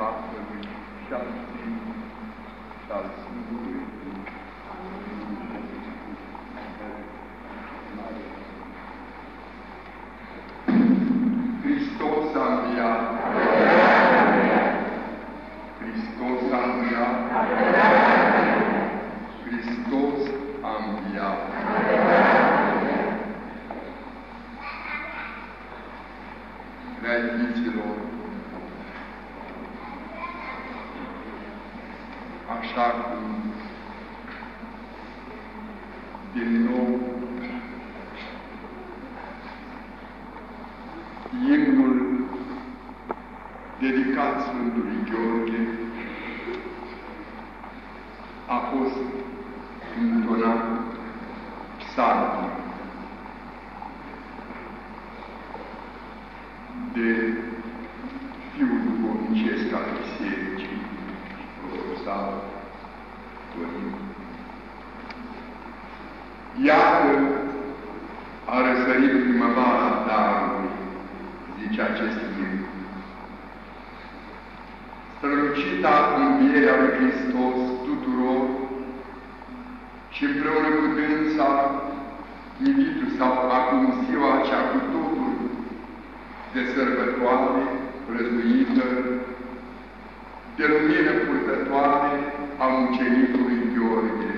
Tatălui și al Fiului și al Sfântului Duh. Hristos a înviat! Hristos a înviat! Hristos a înviat! Prea iubiților, așa cum din nou imnul dedicat Sfântului Gheorghe a fost întonat psalmic de fiul duhovnicesc al Bisericii, profesor Dorin. Iată a răsărit primăvara darului, zice acest imn. Strălucita învierea lui Hristos tuturor și împreună cu dânsa, iubitul sau acum ziua aceea cu totul de sărbătoare răzduită, de lumină purtătoare a mucenicului Gheorghe.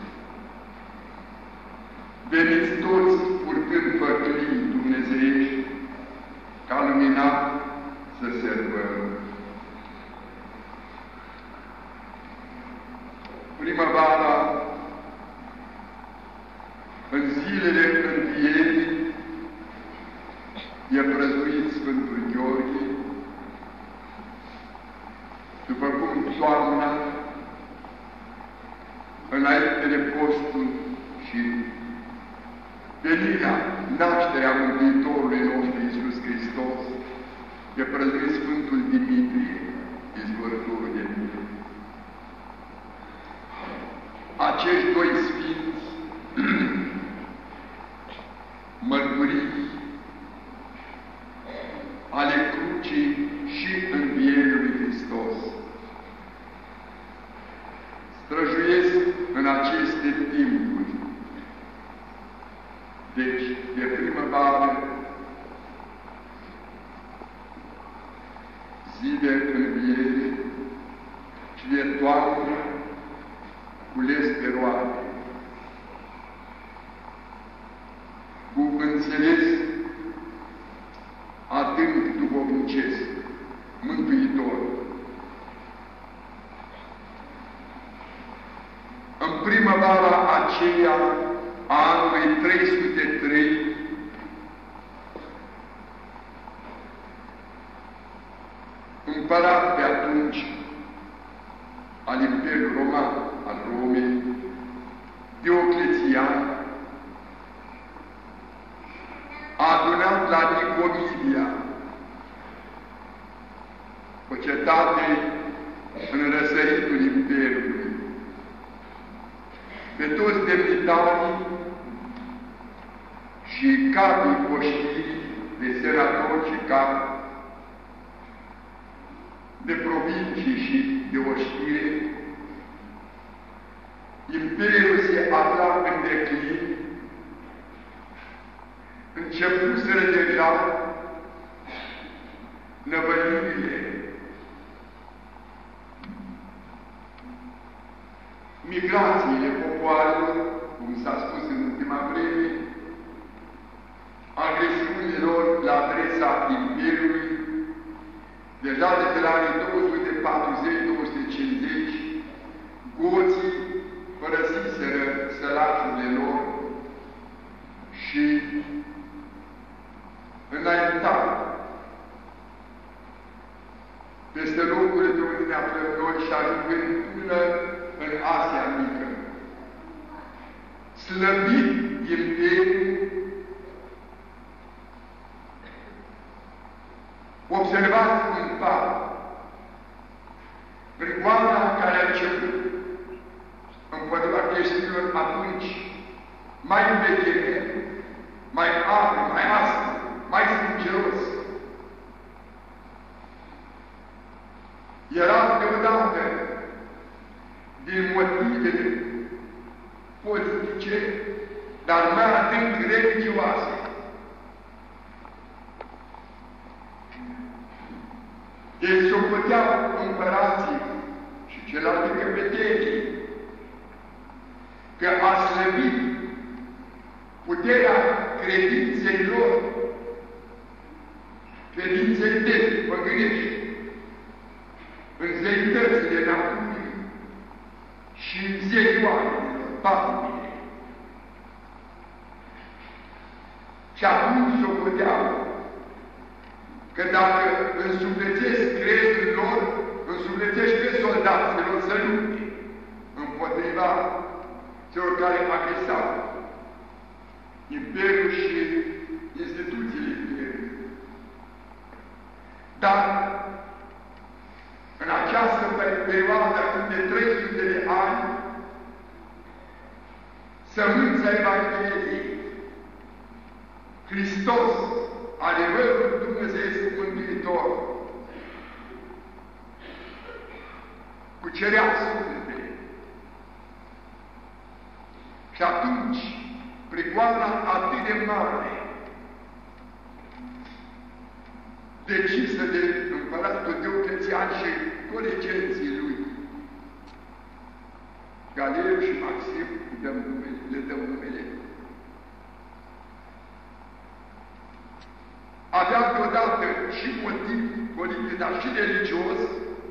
Veniți toți purtând făclii dumnezeiești, ca luminat să sărbăm. Primăvara, în zilele învierii, e prăznuit Sfântul Gheorghe, după cum toamna, înainte de postul și venirea, nașterea Mântuitorului nostru Iisus Hristos, e prăznuit Sfântul Dimitrie, izvorătorul de mine. Acești doi sfinți mărturii ale crucii și învierii lui Hristos străjuiesc în aceste timpuri. Deci, de primăvară, zi de înviere și de toamnă, cules pe roade, cu înțeles adânc duhovnicesc, mântuitor. În primăvara aceea a anului 303, împărat pe atunci al Imperiului Roman, al Romei, Dioclețian, a adunat la Nicomedia, o cetate în răsăritul Imperiului, pe toți demnitarii și capii poștirii de senatori și capi, de provincii și de oștire. Imperiul se afla în declin, începuseră deja năvălirile, migrațiile popoarelor, cum s-a spus în ultima vreme, agresiunilor la adresa Imperiului. Deja de pe la anii 240-250, goții părăsiseră sălașurile lor și înaintau peste locurile de unde ne aflăm noi și ajungând până în Asia Mică. Slăbit Imperiul, observați în fapt prigoana care a început împotriva creștinilor atunci mai vehement, mai apre, mai aspru, mai sângeros. era deodată din motivele politice, dar mai adânc religioase. Ei socoteau împărații și celelalte căpetenii că a slăbit puterea credinței lor, credinței vechi, păgânești, în zeitățile naturii și în zei oamenilor, patimile. Și atunci socoteau că dacă însuflețesc crezul lor, însuflețești pe soldaților să lupte împotriva celor care agresau Imperiul și instituțiile Imperiului. Dar în această perioadă de 300 de ani, sămânța Evangheliei, Hristos, adevărul Dumnezeu Mântuitor, cucerea sufletele. Și atunci, prigoana atât de mare, decisă de împăratul Dioclețian și colegenții lui, Galeriu și Maxim, le dăm numele, avea deodată și motiv politic, dar și religios,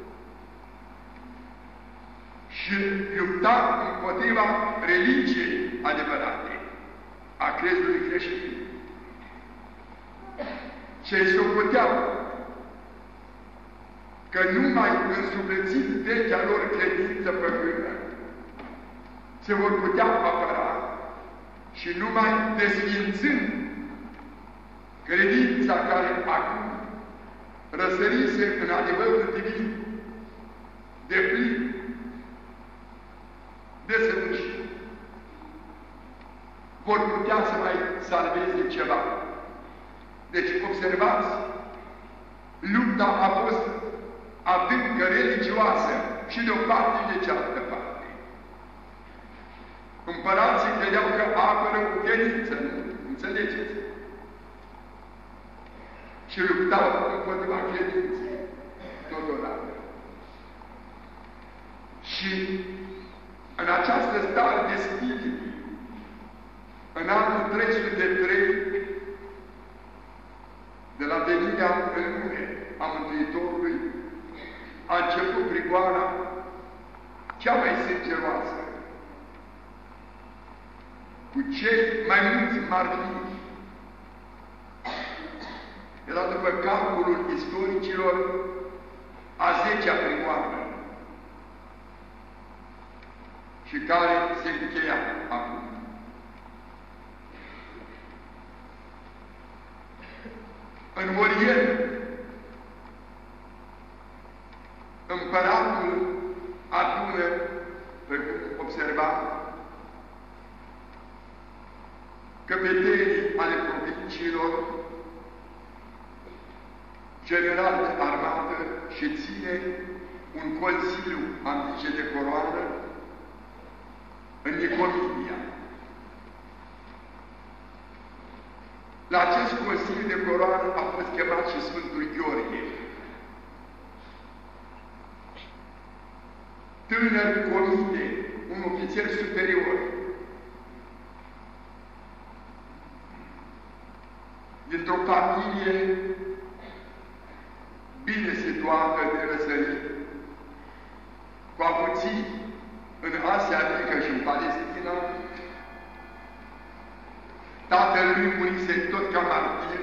și lupta împotriva religiei adevărate, a crezului creștin. Ce-i socoteau că numai însuflețind vechea lor credință păgână, se vor putea apăra și numai desfințând credința care acum răsărise în adevărul divin, deplin, desăvârșit, vor putea să mai salveze ceva. Deci, observați, lupta a fost adâncă religioasă și de o parte și de cealaltă parte. Împărații credeau că apără cu credință, nu? Înțelegeți? Și luptau împotriva credinței, totodată. Și în această stare de spirit, în anul 303, de la venirea în lume a Mântuitorului, a început prigoana cea mai sângeroasă, cu cei mai mulți martiri. Era după calculul istoricilor a 10-a prigoană, și care se încheia acum. În Orient, împăratul adună, precum observa, căpetenii ale provinciilor, general de armată și ține un consiliu antice de coroană în Nicomedia. La acest consiliu de coroană a fost chemat și Sfântul Gheorghe, tânăr comite, un ofițer superior, dintr-o familie bine situată de răsărit, cu avuții în Asia Mică și în Palestina. Tatălui murise tot ca martir,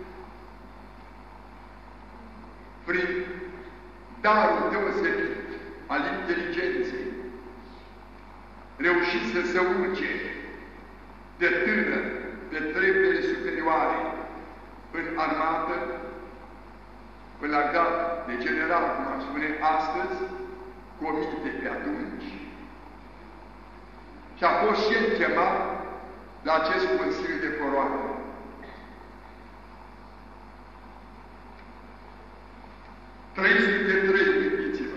prin darul deosebit al inteligenței, reușise să urce de tânăr pe treptele superioare în armată, până la grad de general, cum am spune astăzi, comite pe atunci, și a fost și el chemat la acest Consiliu de Coroană. Trăiți de trei, gândiți-vă.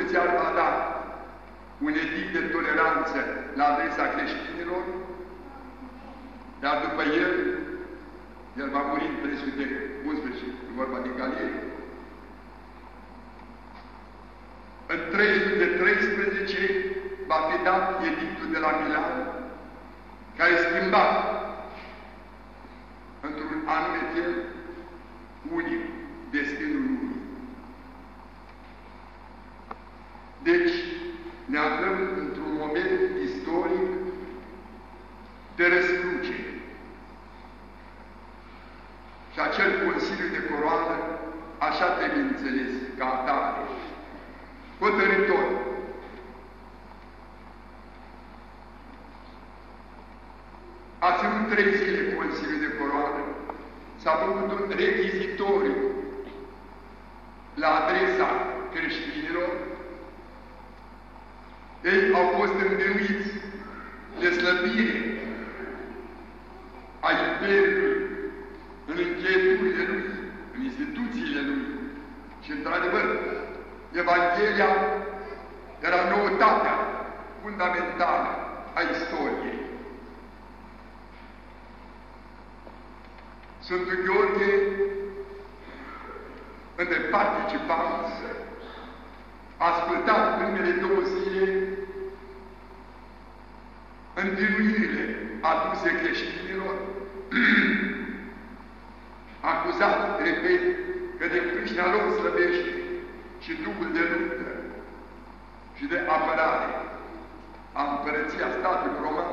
județean a dat un edict de toleranță la adresa creștinilor, dar după el va muri în 311, e vorba de Galilee. În 313 va fi dat edictul de la Milan, care schimba într-un anume fel unic destinul lumii. Deci, ne aflăm într-un moment istoric de răscrucere. Și acel Consiliu de Coroană așa trebuie înțeles, ca atare, hotărâtor. A ținut 3 zile Consiliul de Coroană, s-a făcut un rechizitoriu la adresa creștinilor. Ei au fost învinuiți de slăbire a Imperiului în încheieturile lui, în instituțiile lui. Și, într-adevăr, Evanghelia era noutatea fundamentală a istoriei. Sfântul Gheorghe, între participanți, a ascultat primele 2 zile învinuirile aduse creștinilor, acuzat, repet, că de pricina lor slăbește și Duhul de luptă și de apărare a împărăția statului roman.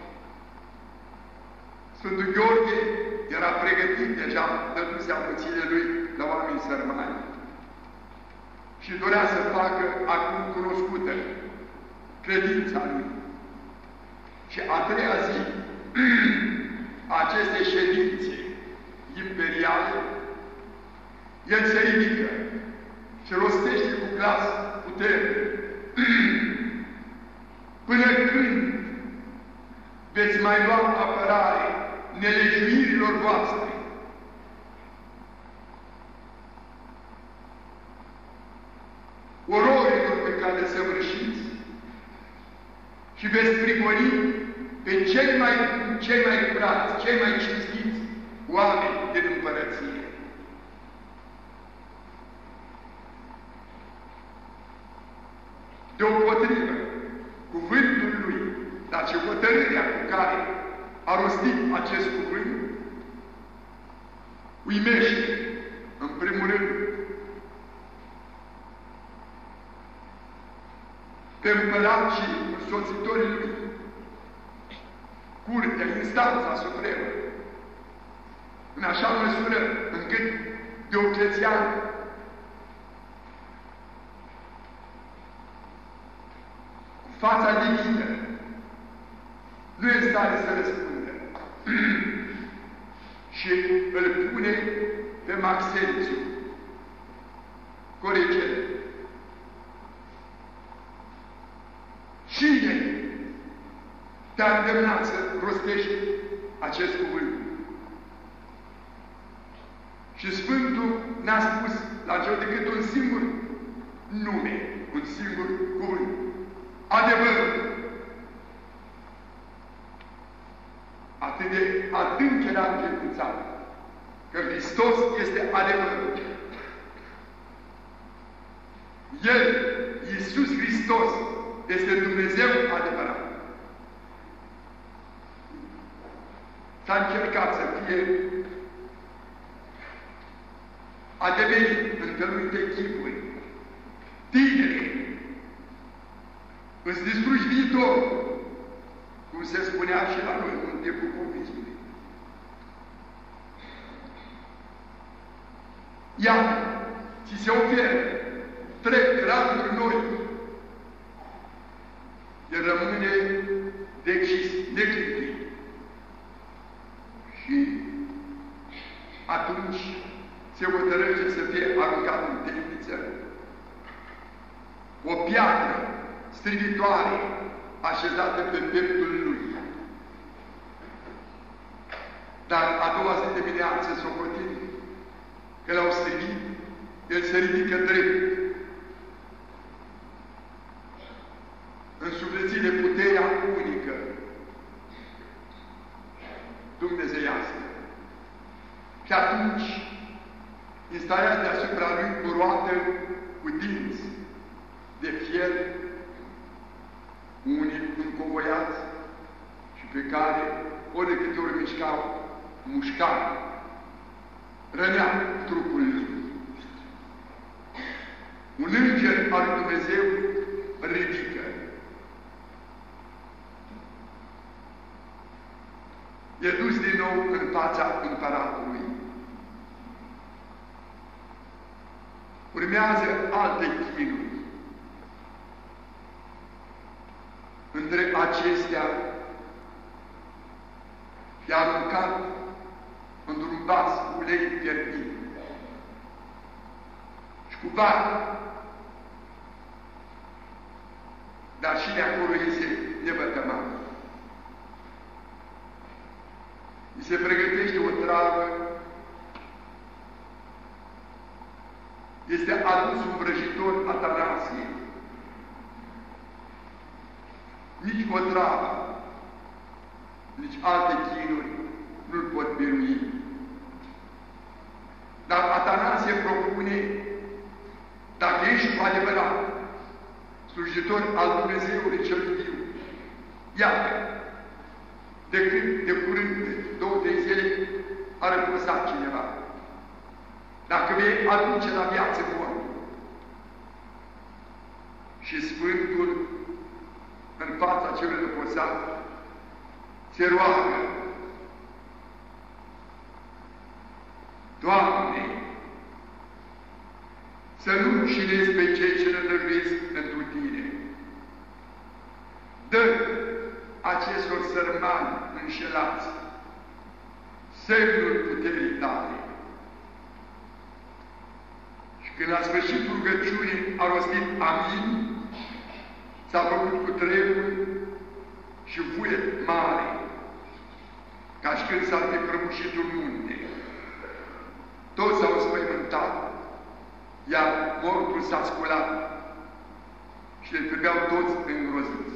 Sfântul Gheorghe era pregătit deja, dăduse amuțiile lui la oameni sărmani și dorea să facă acum cunoscută credința lui. Și a 3-a zi aceste ședințe imperiale, el se ridică și rostește cu glas puternic: până când veți mai lua apărare nelegiuirilor voastre, ororilor pe care le săvârșiți, și veți prigoni pe cei mai curați, cei mai cinstiți oameni din împărăție. Deopotrivă, cuvântul lui, dar și hotărârea cu care a rostit acest cuvânt, uimește, în primul rând, pe împărat și însoțitorii lui, curtea, instanța supremă, în așa măsură încât Dioclețian fața divină nu este stare să răspundă și îl pune pe Maxențiu, coregel. Cine te-a îndemnat să rostești acest cuvânt? Și Sfântul ne-a spus la cel decât un singur nume, un singur cuvânt: adevărul. Atât de adânc era încredințat că Hristos este adevărul. El, Iisus Hristos, este Dumnezeu adevărat. S-a încercat să fie ademenit în felurite chipuri. Tineri, îți distrugi viitorul, cum se spunea și la noi în timpul comunismului. Iată, ți se oferă trec randuri noi. El rămâne decis, neclintit. Și atunci se hotărăște să fie aruncat în temniță. O piatră strigitoare așezată pe pieptul lui. Dar a doua zi de dimineață socotit că l-au strigit, el se ridică drept. însuflețit de puterea unică dumnezeiască. Și atunci instalează deasupra lui o roată cu dinți de fier, unii încovoiați și pe care, ori de câte ori mișcau, mușcau, rănea trupul lui. Un înger al lui Dumnezeu ridică. E dus din nou în fața împăratului. Urmează alte chinuri. Între acestea i-a aruncat într-un vas ulei pierdit și cu bani. Dar și de acolo iese nevătămat. Îi se pregătește o travă, este adus un vrăjitor Atanasie. Nici o travă, nici alte chinuri nu-l pot birui. Dar Atanasie propune, dacă ești cu adevărat slujitor al Dumnezeului cel viu, iată, de curând, 2-3 zile, a răposat cineva. Dacă vei aduce la viață bună și Sfântul, în fața celui răposat, se roagă: Doamne, să nu rușinezi pe cei ce nădăjduiesc întru Tine. Dă acestor sărmani înșelați semnul puterii Tale. Și când la sfârșit rugăciunii a rostit amin, s-a făcut cu tremur și vuiet mare, ca și când s-ar fi prăbușit un munte. Toți s-au spăimântat, iar mortul s-a sculat și le trebuiau toți îngroziți.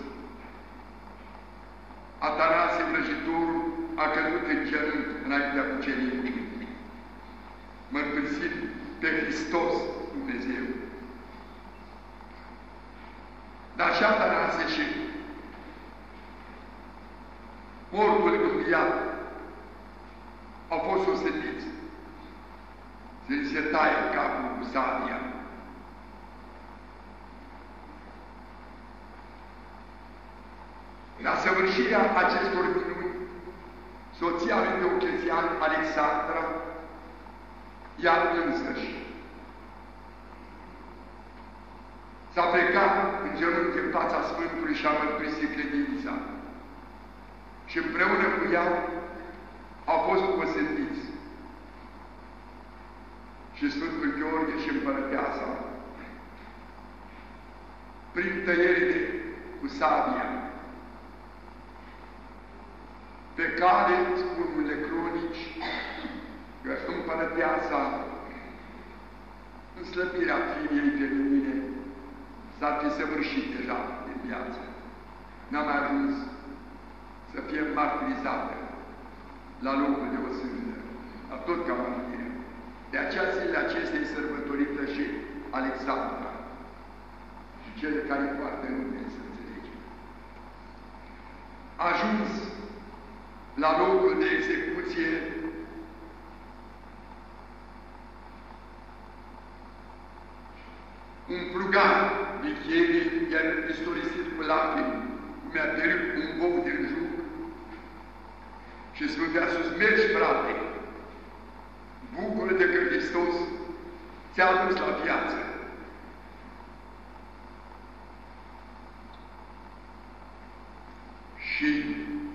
Atanasie, vrăjitorul, a căzut în genunchi înaintea cucenirii, mărturisind pe Hristos Dumnezeu. Dar și Atanasie și mortul înviat au fost osândiți. Se taie capul cu sabia. La săvârșirea acestor minuni, soția lui Dioclețian, Alexandra, ea însăși s-a plecat în genunchi în fața Sfântului și a mărturisit credința. Și împreună cu ea au fost osândiți și Sfântul Gheorghe și împărăteasa, prin tăierile cu sabia, pe care, spun unele cronici, că împărăteasa, în slăbirea filiei feminine, s-ar fi săvârșit deja în viață. N-a mai ajuns să fie martirizată la locul de osândă, la tot ca martiră. De aceea zilele acestei sărbătorită și Alexandra și cele care poartă numele, să înțelegem. A ajuns la locul de execuție un plugar Michierii, iar istorisit cu lacrimi, cum i-a tărit un bou din juc și Sfântul a sus: mergi, frate, bucură-te că Hristos ți-a adus la viață. Și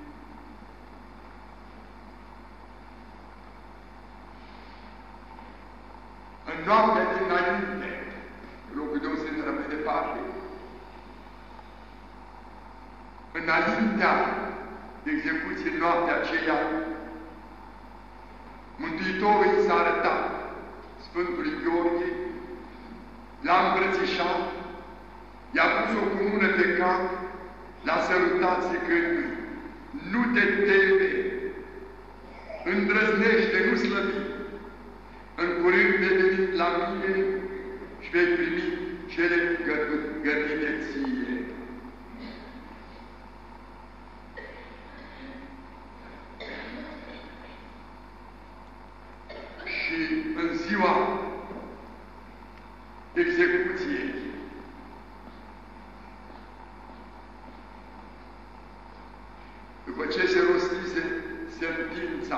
în noaptea dinainte, locul de o se intră mai departe, înaintea de execuție, noaptea aceea, Mântuitorul s-a arătat Sfântului Gheorghe, l-a îmbrățișat, i-a pus o cunună pe cap l-a sărutat zicându-i: nu te teme, îndrăznește, nu slăbi, în curând vei veni la mine și vei primi cele gătite ție. Și în ziua execuției, după ce se rostise sentința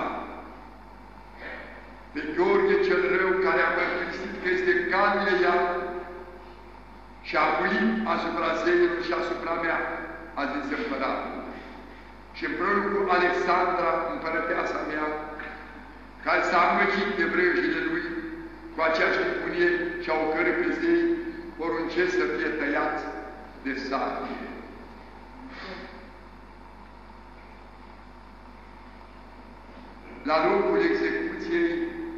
pe Gheorghe cel Rău, care a mărturisit că este Galilean și a bulit asupra zeilor și asupra mea, a zis împăratul. Și împreună cu Alexandra, împărăteasa mea, care s-a amăgit de vrăjile lui, cu aceeași nebunie și au cărut pe zei, poruncesc să fie tăiați de sabie. La locul execuției,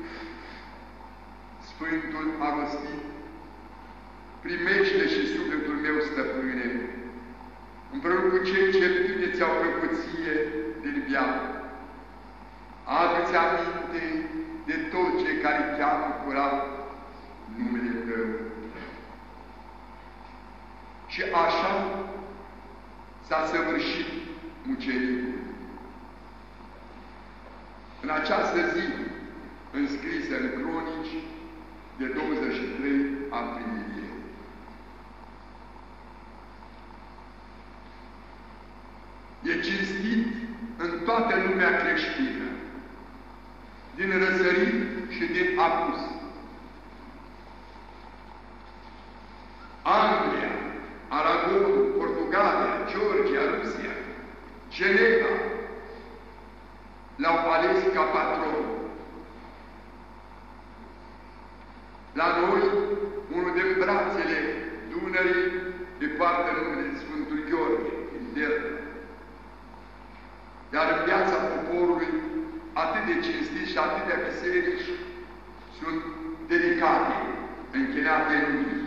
Sfântul a rostit: primește și sufletul meu, stăpâne, împreună cu cei ce bine ți-au plăcut ție din viață. Adu-ți aminte de tot cei care cheamă curat numele Tău. Și așa s-a săvârșit mucenicul. În această zi, înscrisă în cronici, de 23 aprilie. E cinstit în toată lumea creștină, din răsărit și din apus. Anglia, Aragon, Portugalia, Georgia, Rusia, Geneva l-au ales ca patron. La noi, unul din brațele Dunării îi poartă numele Sfântul Gheorghe, din Delta. Iar în viața poporului, atât de cinstit și atât de biserici sunt dedicate, închinate în lui.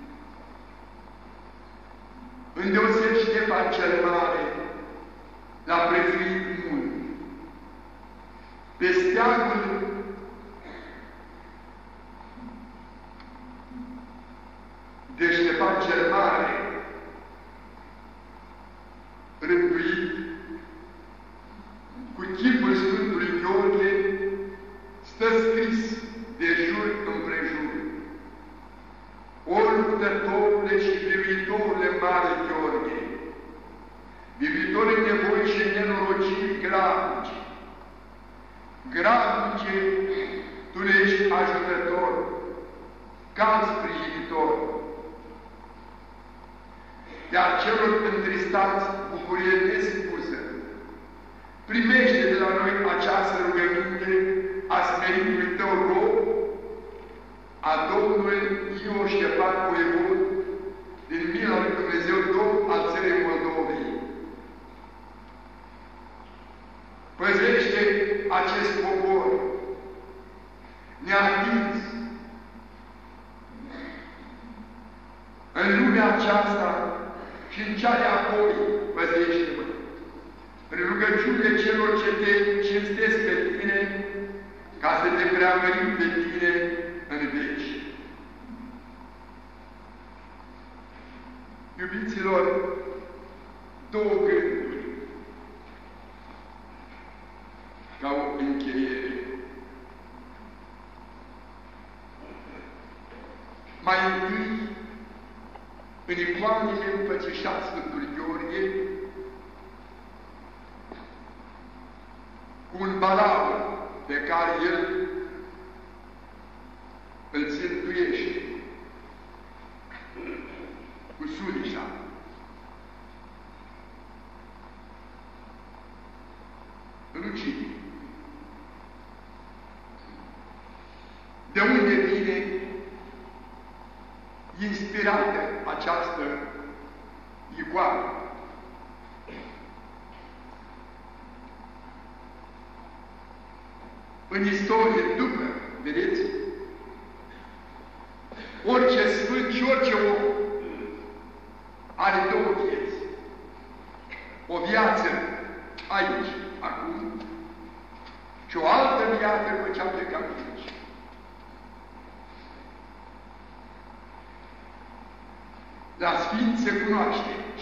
Îndeosebi Ștefan cel Mare l-a prețuit mult. Pe steagul de Ștefan cel Mare, rânduit cu chipul Sfântului Gheorghe, stă scris de jur împrejur: o luptătorule și biruitorule mare Gheorghe, biruitor în nevoi și nenorociri gravnice, gravnice, tu ne ești ajutător, ca sprijinitor. Iar celor întristați bucurie nespusă, primește de la noi această rugăminte a smeritului tău rob, a Domnului Io Ștefan Voievod, din mila lui Dumnezeu Domn al țării Moldovei. Păzește acest popor neatins în lumea aceasta și în cea de apoi, păzește-mă, prin rugăciunile celor ce te cinstesc pe tine, ca să te preamărim pe tine în veci. Iubiților, două gânduri ca o încheiere. Mai întâi, în icoanele împățișat Sfântul Gheorghe, cu un balaur pe care el îl țintuiește cu sulița. Rucii. De unde vine inspirată această icoană? În istorie, după, vedeți, orice sfânt și orice om are două vieți.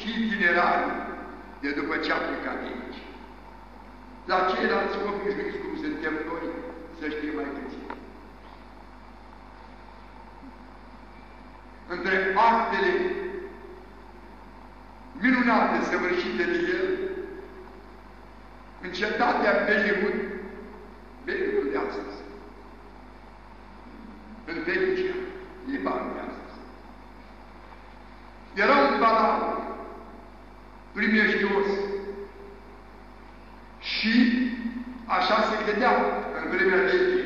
și itinerariul de după ce a plecat de aici. La ceilalți obișnuiți cum suntem noi, să știm mai puțin. Între actele minunate săvârșite de el, în cetatea Beliud, Beliud de astăzi, în Fenicia, Libanul de astăzi, era un Balaam primejdios și așa se credea în vremea vechii.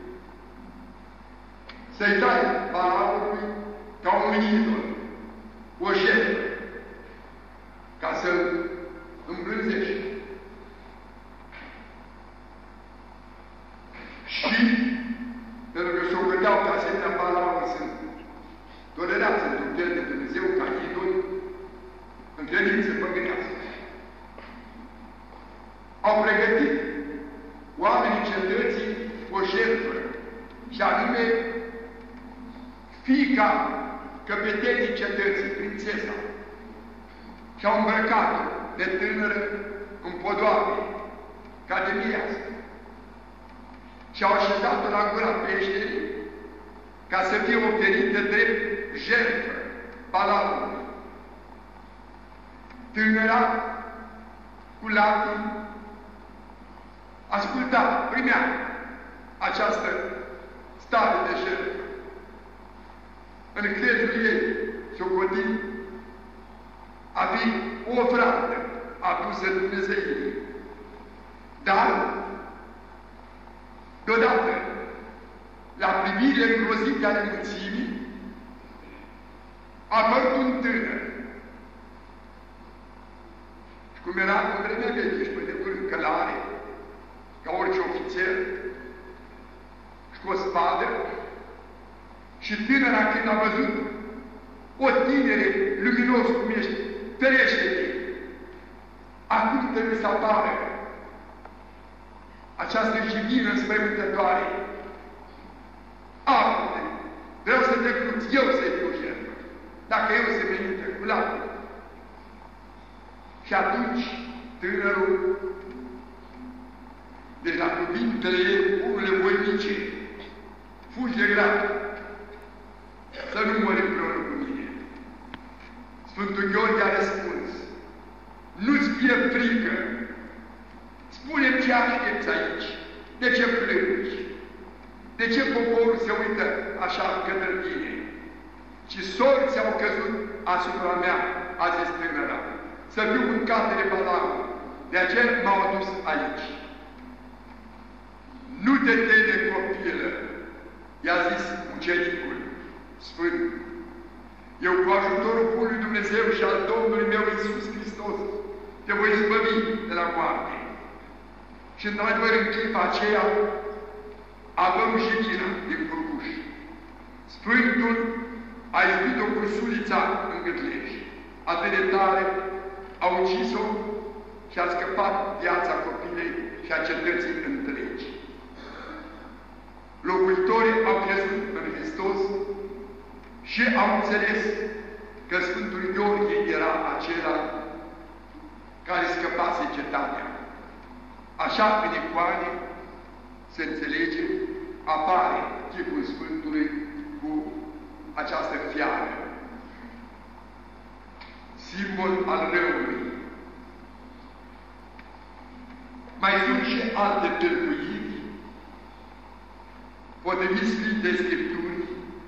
Să-i dai Balaamului ca un idol, o jertfă, ca să-l îmbrânzești. Și, pentru că s-o gândeau că asemenea Balaam sunt tolerați într-un fel de Dumnezeu ca idol, în credință păgânească. Au pregătit oamenii cetății o jertfă, și anume fiica căpetenii cetății, prințesa, și au îmbrăcat-o de tânără în podoabe, ca de mireasă, și au așezat-o la gura peșterii ca să fie oferită drept jertfă Balaamului. Tânăra, cu lacrimi, asculta, primea această stare de jertfă. În crezul ei, socotit, a fi o ofrandă adusă Dumnezeirii. Dar, deodată, la privirile îngrozite ale mulțimii, a apărut un tânăr. Și cum era în vremea veche și pe de vârf călare, ca orice ofițer, și cu o spadă, și tânăra când a văzut o tinere luminos cum ești, ferește-te! Acum trebuie să apară această jivină înspăimântătoare. Apă-te! Vreau să te cruți, eu să-i fiu jertfă, dacă eu se merită cu lacrimi. Și atunci tânărul, deci la cuvintele ei, unele voinice, fugi de grab, să nu mori împreună cu mine. Sfântul Gheorghe a răspuns, nu-ți fie frică, spune-mi ce aștepți aici, de ce plângi, de ce poporul se uită așa către tine, ci sorți au căzut asupra mea, a zis tânăra, să fiu mâncată de Balaam, de aceea m-au adus aici. Nu te teme, copilă, i-a zis ucenicul Sfânt. Eu cu ajutorul Bunului Dumnezeu și al Domnului meu Iisus Hristos te voi izbăvi de la moarte. Și într-adevăr în clipa aceea avem jivina din furcuș. Sfântul a izbit-o cu sulița în gâtleș. Atât de tare a ucis-o și a scăpat viața copilei și a cetății întregi. Locuitorii au crezut în Hristos și au înțeles că Sfântul Gheorghe era acela care scăpase cetatea. Așa, în icoane, se înțelege, apare chipul Sfântului cu această fiară, simbol al răului. Mai sunt și alte tâlcuiri, potrivit Sfintei Scripturii.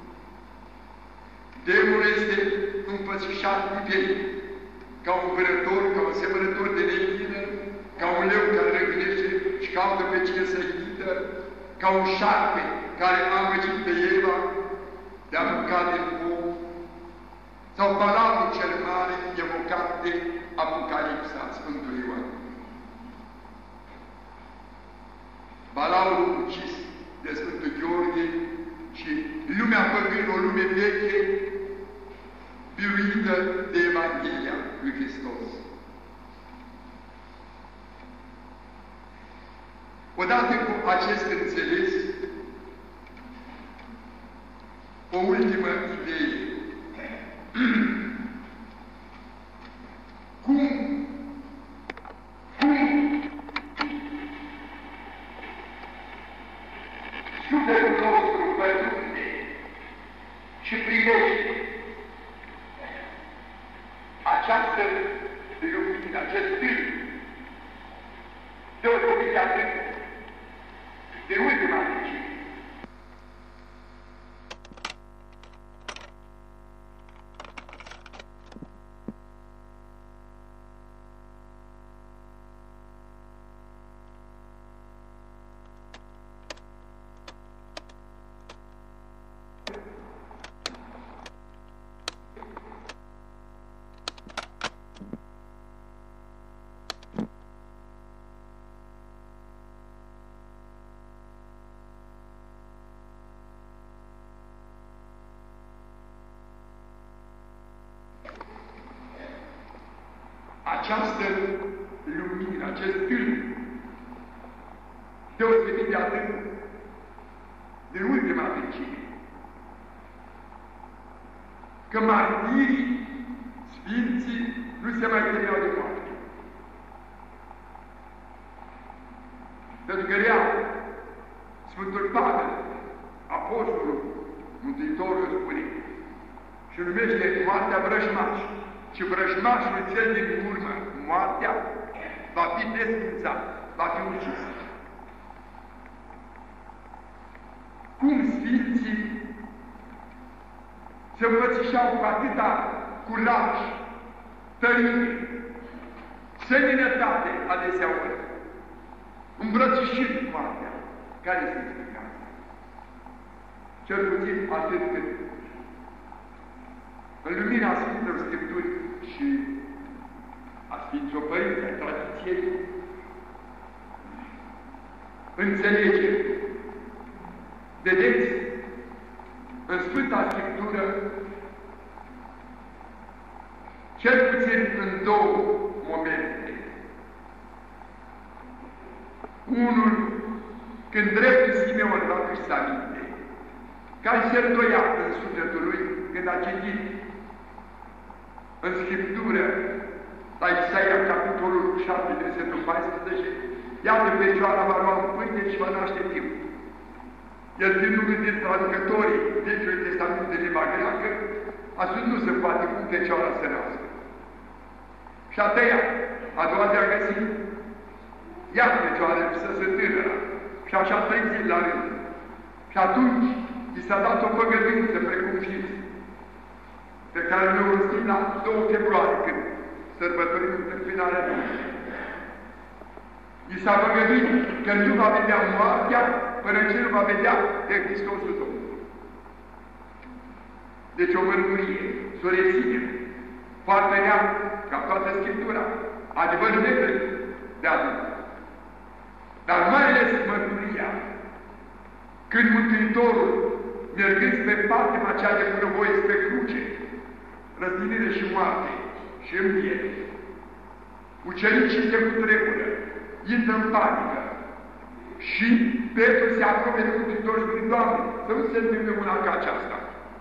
Demonul este înfățișat diferit, ca un vânător, ca un semănător de neină, ca un leu care răgânește și caută pe cine să invită, ca un șarpe care a amăgit pe Eva de a mânca din foc, sau Balaamul cel mare evocat de Apocalipsa Sfântului Ioan. Balaamul ucis de Sfântul Gheorghe și lumea păgână, o lume veche, biruită de Evanghelia lui Hristos. Odată cu acest înțeles, o ultimă idee. de iubire, acest târg deosebit de atât de ultima fericire. Această lumină, acest târg deosebit de atât de ultima fericire, că martirii, sfinții, nu se mai temeau de moarte. Pentru că real, Sfântul Pavel, Apostolul, Mântuitorul spune și numește moartea vrăjmaș. Și vrăjmașul cel din urmă, moartea, va fi desfințat, va fi ucis. Cum sfinții se învățișau cu atâta curaj, tărie, seninătate adeseori, îmbrățișind moartea. Care este explicația? Cel puțin atât cât în lumina Sfintelor Scripturi și a Sfinților Părinți, a tradiției, înțelege, vedeți, în Sfânta Scriptură, cel puțin în două momente. Unul, când dreptul Simeon va fi aminte, care se îndoia în sufletul lui când a citit în Scriptură, la Isaia, capitolul 7, versetul 14, iată Fecioara va lua în pâine și va naște timp. El fiind unul din traducătorii Vechiului Testament de limba greacă, a spus nu se poate cum Fecioara să nască. Și a tăiat, a doua zi a găsit, ia Fecioara să se tânără. Și așa 3 zile la rând. Și atunci i s-a dat o păgăduință, precum știți, pe care ne-o rostim la 2 februarie, când sărbătorim întâmpinarea Domnului. I s-a păgăduit că nu va vedea moartea până ce nu va vedea pe Hristosul Domnului. Deci o mărturie, să o reținem, foarte rea, ca toată Scriptura, adevăr negru de adevăr. Dar mai ales mărturia, când Mântuitorul, mergând pe patima cea de bunăvoie spre cruce, răstinire și moarte și înviere, ucenicii se cutremură, intră în panică și Petru se apropie de Mântuitor și spune, Doamne, să nu se întâmple una ca aceasta.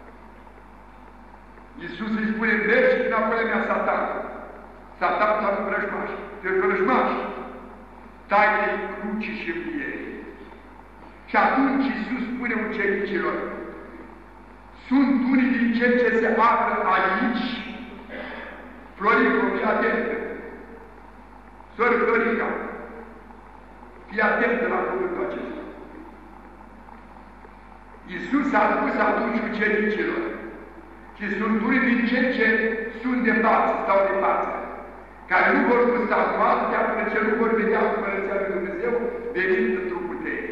Iisus îi spune, mergi înapoi mea, Satan. Satan s-a făcut vrăjmaș. Te vrăjmaș. Tainei crucii și învierii. Și atunci Iisus spune ucenicilor, sunt unii din cei ce se află aici, Florico, fii atentă. Sără Florica, fii atentă la cuvântul acesta. Iisus a spus atunci ucenicilor, și sunt unii din cei ce sunt de față, stau de față, care nu vor gusta moartea până ce nu vor vedea Împărăția lui Dumnezeu venind într-o putere.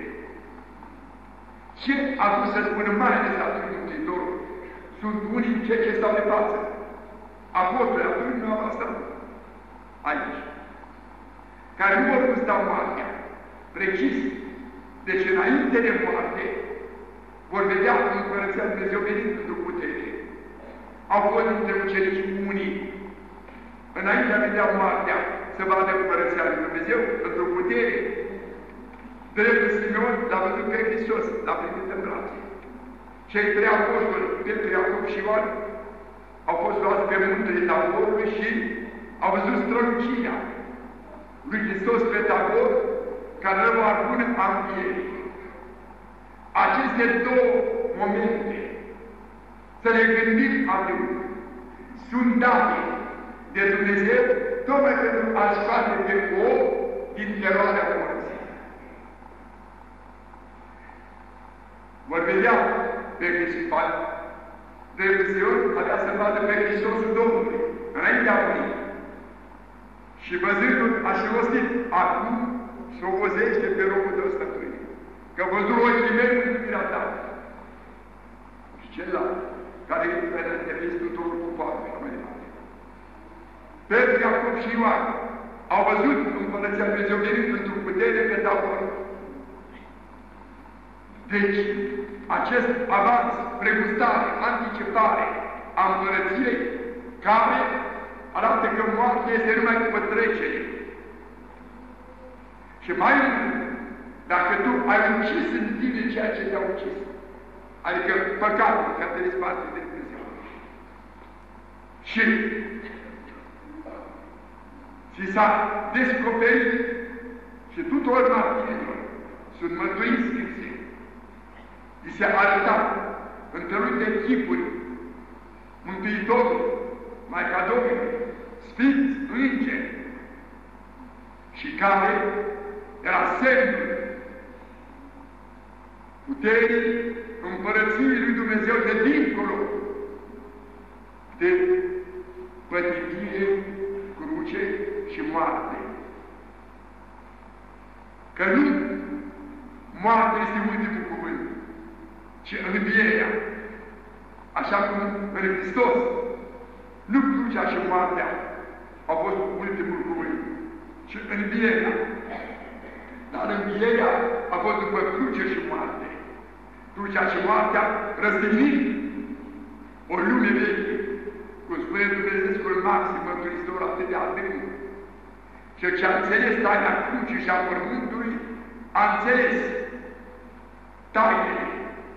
Ce a vrut să spună mai ales atunci Mântuitorul? Sunt unii din cei ce stau de față. Apostoli, atunci nu au stat aici. Care nu vor gusta moartea. Precis. Deci înainte de moarte vor vedea Împărăția lui Dumnezeu venind într-o putere. Au fost dintre ucenici unii, înainte de a vedea moartea, să vadă Împărăția lui Dumnezeu într-o putere. Dreptul Simeon l-a văzut pe Hristos, l-a primit în brațe. Cei 3 apostoli, Petru, Iacob și Ioan, au fost luați pe muntele Taborului și au văzut strălucirea lui Hristos pe Tabor, care rău arpună a învierii. Aceste două momente, să ne gândim atunci, sunt date de Dumnezeu, tocmai pentru a scoate pe om din teroarea morții. Vor vedea pe Hristos, Dumnezeu avea să vadă pe Hristosul Domnului, înaintea lui. Și văzându-l așa rostit, acum s-o vozește pe robul de stăpâni, că văzut ochii mei mântuirea ta. Și celălalt, care e părintele tuturor cu patru și mai departe. Petru, Iacob și Ioan au văzut împărăția Dumnezeu venind într-o putere pe Tabor. Deci, acest avans, pregustare, anticipare a împărăției, care arată că moartea este numai după trecere. Și mai mult, dacă tu ai ucis în tine ceea ce te-a ucis, adică păcatul care te desparte de Dumnezeu, și ți s-a descoperit și tuturor martirilor sunt mântuiți Sfinții, li se arăta în tălute chipuri Mântuitorul, Maica Domnului, Sfinți, Îngeri, și care era semnul puterii împărăției lui Dumnezeu de dincolo de pătimire, cruce și moarte. Că nu moartea este ultimul cuvânt, ci învierea. Așa cum în Hristos, nu crucea și moartea au fost ultimul cuvânt, ci învierea. Dar învierea a fost după cruce și moarte. Crucea și moartea răstignind o lume veche, cum spune Dumnezeul maxim mântuitor atât de adânc. Cel ce a înțeles taina crucii și a mormântului, a înțeles tainele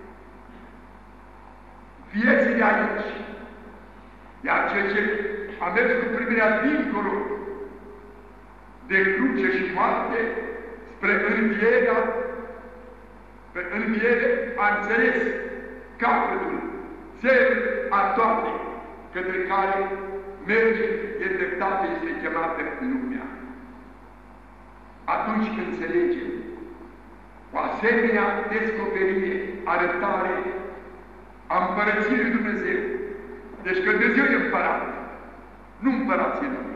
vieții de aici. Iar cel ce a mers cu privirea dincolo de cruce și moarte, spre învierea, pe înviere a înțeles capătul, țelul a toate, către care merge de dreptate este chemată lumea. Atunci când înțelegem o asemenea descoperire, arătare a împărăției lui Dumnezeu, deci că Dumnezeu e împărat, nu împărații lui.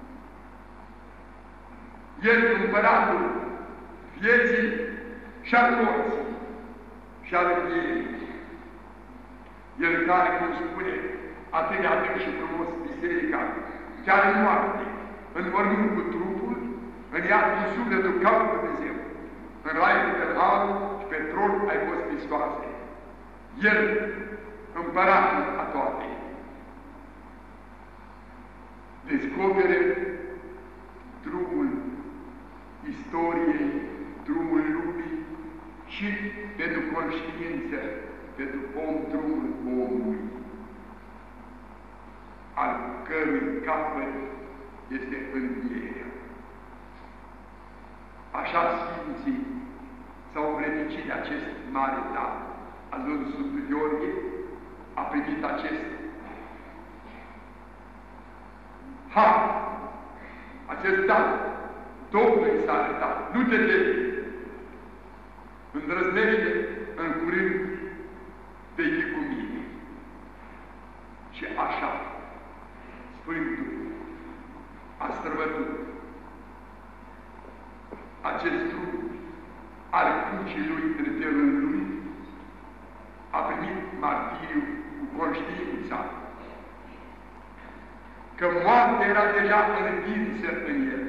El împăratul vieții și al morții și al învierii. El care, cum spune atât de adânc și frumos biserica, chiar în moarte, în mormânt cu trupul, în iad din sufletul ca Dumnezeu, în raiul de har și pe tron ai fost Hristoase. El, împăratul a toate, descopere drumul istoriei, drumul lumii și pentru conștiință, pentru om, drumul omului, al cărui capăt este învierea. Așa Sfinții s-au învrednicit de acest mare dar. Ați văzut Sfântul Gheorghe, a primit acest har, acest dar. Domnului s-a arătat, nu te teme, îndrăznește în curând de cu mine. Și așa, Sfântul a străbătut acest drum al crucii lui în felul lui, a primit martiriu cu conștiința că moartea era deja întinsă în el.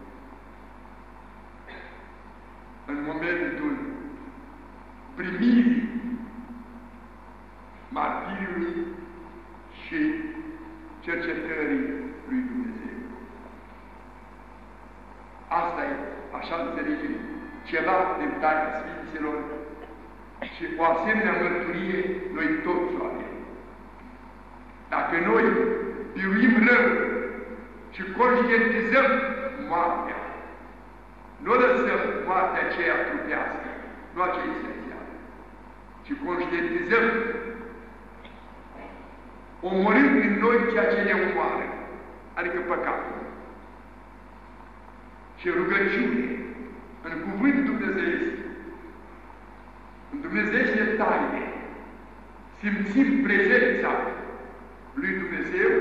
În momentul primirii martiriului și cercetării lui Dumnezeu. Asta e, așa înțelegem, ceva din taina Sfinților și o asemenea mărturie noi toți o avem. Dacă noi biruim rău și conștientizăm moartea, nu lăsăm moartea aceea trupească, nu aceea esențială, ci conștientizăm, omorând în noi ceea ce ne omoară, adică păcatul. Și rugăciune, în cuvânt dumnezeiesc, în dumnezeiește taine, simțim prezența lui Dumnezeu,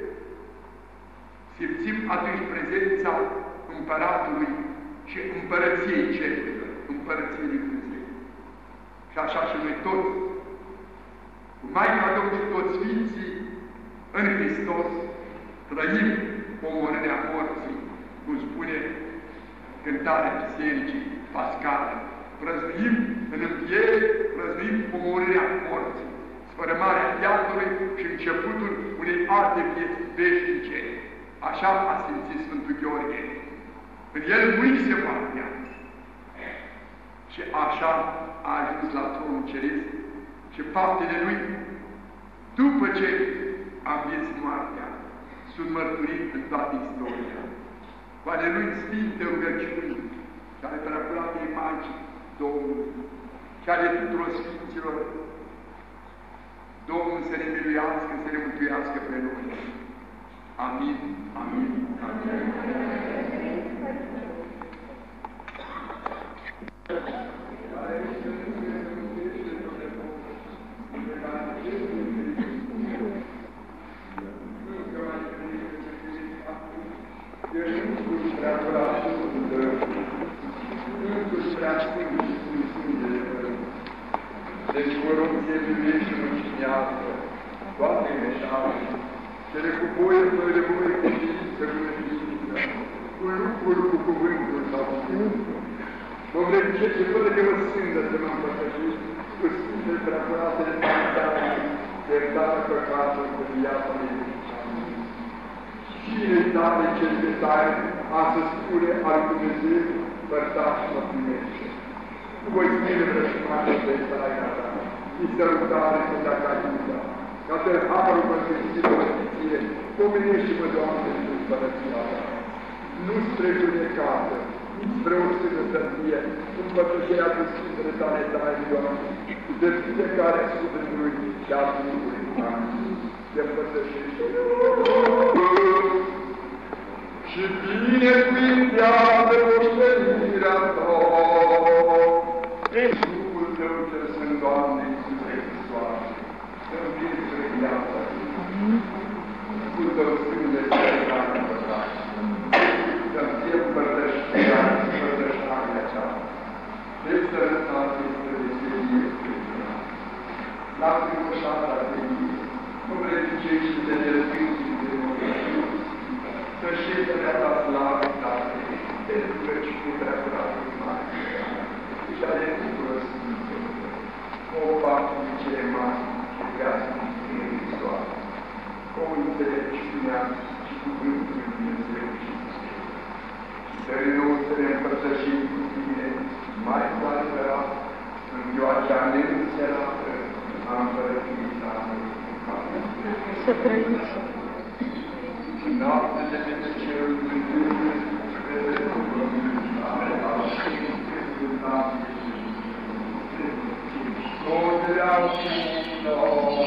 simțim atunci prezența Împăratului și Împărăției Cerurilor, Împărăției lui Dumnezeu. Și așa și noi toți, cu Maica Domnului și toți Sfinții, în Hristos, trăim omorârea morții, cum spune cântarea Bisericii Pascale. Prăznuim în înviere, prăznuim omorârea morții, sfărâmarea iadului și începutul unei alte vieți veșnice. Așa a simțit Sfântul Gheorghe. Când el murise moartea. Și așa a ajuns la tronul ceresc și faptele lui, după ce a învins moartea, sunt mărturit în toată istoria. Cu ale lui sfinte rugăciuni și ale preacuratei Maicii Domnului și ale tuturor Sfinților, Domnul să ne miluiască, să ne mântuiască pe noi. Amin, amin, amin. Deci corupție, iubește, rușinează, toate greșeală, cele cu voie, fără de voie, cu ființă, cu neființă, cu lucruri, cu cuvântul sau cu cuvântul. Dom'le, ce fără de o sândă să mă împărtășești, cu Sfintele Preacuratele Sfântare, iertarea păcatul cu viața mea. Cine-i tare cel de tare, a să spune al Dumnezeu, părtași mă primește. Nu voi spune vrășmașă de taina ta, și sărutare cu dacă ajută, ca să harul mărturisit o sfințire, pomenește-mă, Doamne, în împărăția ta. Nu spre judecată, nici spre o sănătăție, împărtășirea cu Sfintele tale taine, Doamne, de fiecare sufletului și a Duhului. Amin. Te împărtășește. Și binecuvintează moștenirea ta, Duhul tău cel Sfânt, Doamne Iisuse Hristoase, să-mi vii spre viața cu tău sânge sfântare păcați, să-mi fie împărtășirea aceasta, de sărătate, de veselie, la frimoșata de mine, nu reducești de nesfinții de măgări, să șezărea ta slavă, Tată, de rugăciune preacuratului Mare, și ale tuturor Sfinților, o faptele cele mari și viața în Hristos, o înțelepciunea și cuvântul lui Dumnezeu și Hristos. Și să nou să ne împărtășim cu tine mai cu adevărat în ziua cea neînțelată a împărăției tale. Să trăiți. Noapte de pe cerul Dumnezeu, vede cuvântul tale, al Sfântului Tale, Scoderea Sfântă,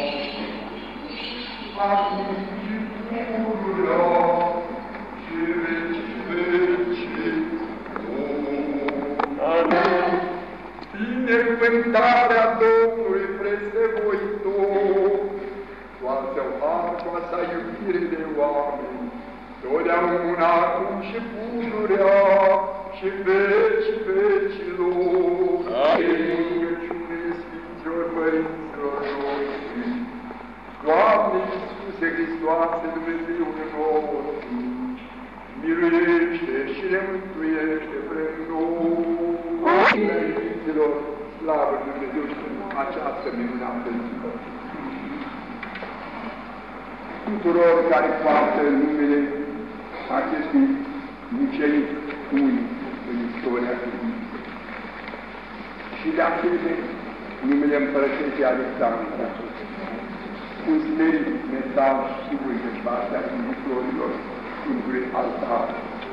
Magnificurea și vecii. Amin. Binecuvântarea Domnului peste voi toți, toată arca sa iubire de oameni, totdeauna acum și pururea și vecilor. Amin. Rugăciune Sfinților Părinților noștri, Doamne Iisuse Hristoase, Dumnezeul nostru, miluiește și ne mântuiește pre noi. Sfinților, slavă Dumnezeu și această minunată ziua. Tuturor care poartă numele acestui mucenic unic în istoria credinței. Și de asemenea, numele Împărătesei Alexandra, cu smerit mesaj sigur de partea Sfinților Sfântului Altar,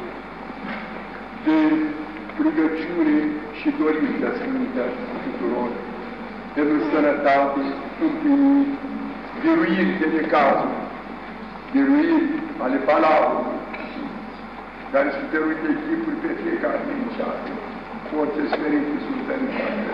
de rugăciune și dorință sfântă tuturor, pentru sănătate, împliniri, biruiri de necazuri, biruiri ale Balaului, care să dăruite chipuri pe fiecare din ceasă, cu orice sferită sultănitate.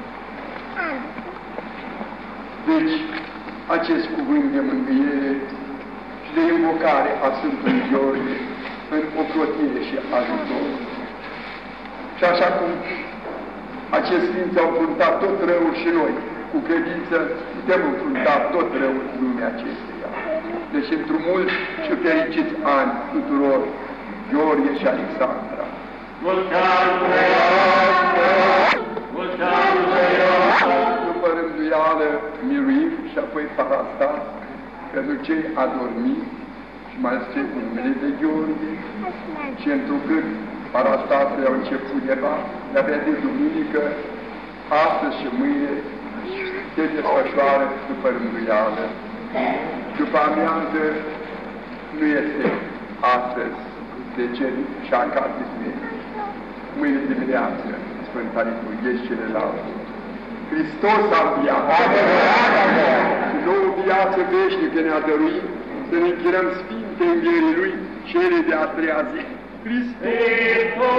Deci, acest cuvânt de mângâiere și de invocare a Sfântului Gheorghe în ocrotire și ajutor. Și așa cum acești sfinți au înfruntat tot răul și noi, cu credință putem înfrunta tot răul în lumea acesteia. Deci, într-un mult și fericiți ani tuturor, Gheorghe și Alexandra. După rânduială, miruim și apoi parastas pentru cei adormiți și mai ales cei cu numele de Gheorghe. Și întrucât parastasele au început de-abia de duminică, astăzi și mâine se desfășoară după rânduială. După amiază nu este astăzi de cer și acasă mâine dimineață Sfânta Liturghie și celelalte. Hristos a înviat! Și nouă viață veșnică ne-a dăruit să ne închirăm Sfinte învierii Lui cele de a treia zi. Hristos!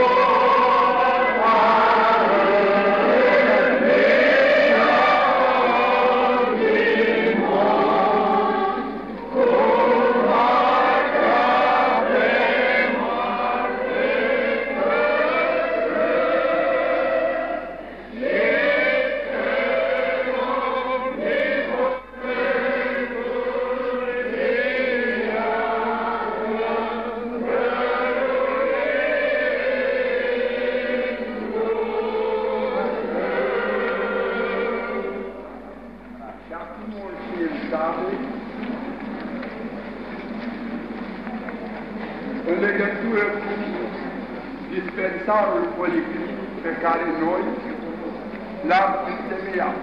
În legătură cu dispensarul policlinic pe care noi l-am întemeiat.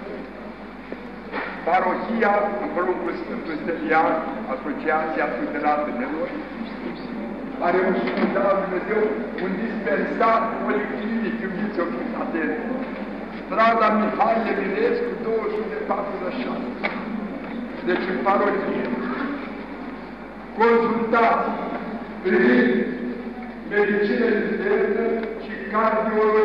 Parohia, împreună cu Sfântul Stelian, Asociația Tutelată de noi, a reușit să dea Dumnezeu un dispensar policlinic, iubiți ofițatele. Strada Mihai Eminescu, 246. Deci în parohie. Consultați privind medicină internă și cardiologie.